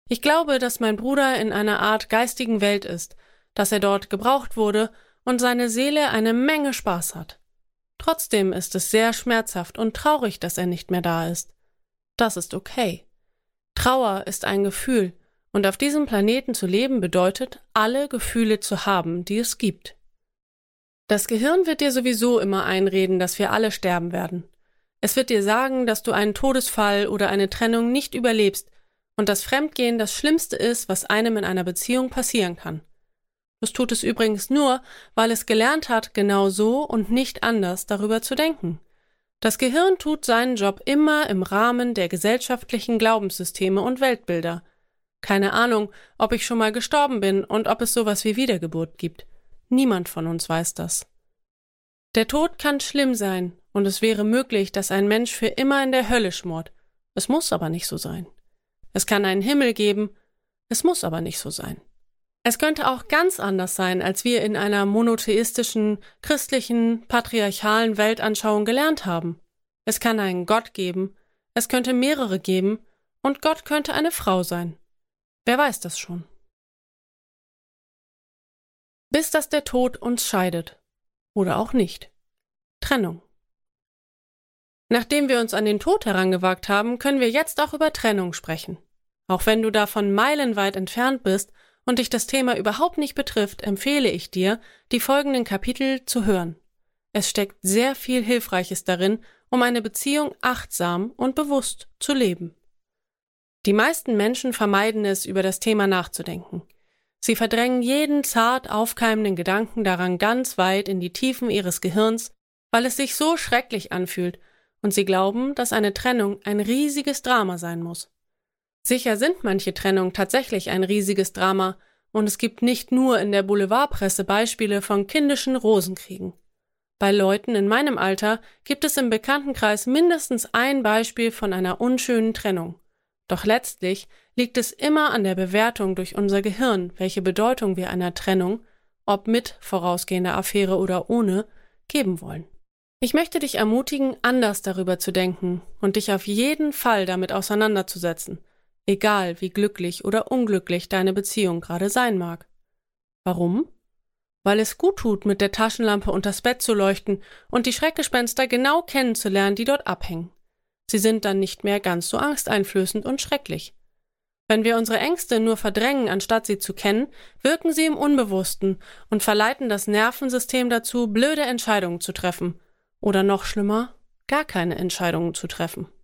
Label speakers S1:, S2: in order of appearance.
S1: Ich glaube, dass mein Bruder in einer Art geistigen Welt ist, dass er dort gebraucht wurde und seine Seele eine Menge Spaß hat. Trotzdem ist es sehr schmerzhaft und traurig, dass er nicht mehr da ist. Das ist okay. Trauer ist ein Gefühl, und auf diesem Planeten zu leben bedeutet, alle Gefühle zu haben, die es gibt. Das Gehirn wird dir sowieso immer einreden, dass wir alle sterben werden. Es wird dir sagen, dass du einen Todesfall oder eine Trennung nicht überlebst und dass Fremdgehen das Schlimmste ist, was einem in einer Beziehung passieren kann. Es tut es übrigens nur, weil es gelernt hat, genau so und nicht anders darüber zu denken. Das Gehirn tut seinen Job immer im Rahmen der gesellschaftlichen Glaubenssysteme und Weltbilder. Keine Ahnung, ob ich schon mal gestorben bin und ob es sowas wie Wiedergeburt gibt. Niemand von uns weiß das. Der Tod kann schlimm sein und es wäre möglich, dass ein Mensch für immer in der Hölle schmort. Es muss aber nicht so sein. Es kann einen Himmel geben, es muss aber nicht so sein. Es könnte auch ganz anders sein, als wir in einer monotheistischen, christlichen, patriarchalen Weltanschauung gelernt haben. Es kann einen Gott geben, es könnte mehrere geben und Gott könnte eine Frau sein. Wer weiß das schon? Bis dass der Tod uns scheidet. Oder auch nicht. Trennung. Nachdem wir uns an den Tod herangewagt haben, können wir jetzt auch über Trennung sprechen. Auch wenn du davon meilenweit entfernt bist und dich das Thema überhaupt nicht betrifft, empfehle ich dir, die folgenden Kapitel zu hören. Es steckt sehr viel Hilfreiches darin, um eine Beziehung achtsam und bewusst zu leben. Die meisten Menschen vermeiden es, über das Thema nachzudenken. Sie verdrängen jeden zart aufkeimenden Gedanken daran ganz weit in die Tiefen ihres Gehirns, weil es sich so schrecklich anfühlt, und sie glauben, dass eine Trennung ein riesiges Drama sein muss. Sicher sind manche Trennungen tatsächlich ein riesiges Drama, und es gibt nicht nur in der Boulevardpresse Beispiele von kindischen Rosenkriegen. Bei Leuten in meinem Alter gibt es im Bekanntenkreis mindestens ein Beispiel von einer unschönen Trennung. Doch letztlich liegt es immer an der Bewertung durch unser Gehirn, welche Bedeutung wir einer Trennung, ob mit vorausgehender Affäre oder ohne, geben wollen. Ich möchte dich ermutigen, anders darüber zu denken und dich auf jeden Fall damit auseinanderzusetzen, egal wie glücklich oder unglücklich deine Beziehung gerade sein mag. Warum? Weil es gut tut, mit der Taschenlampe unters Bett zu leuchten und die Schreckgespenster genau kennenzulernen, die dort abhängen. Sie sind dann nicht mehr ganz so angsteinflößend und schrecklich. Wenn wir unsere Ängste nur verdrängen, anstatt sie zu kennen, wirken sie im Unbewussten und verleiten das Nervensystem dazu, blöde Entscheidungen zu treffen. Oder noch schlimmer, gar keine Entscheidungen zu treffen.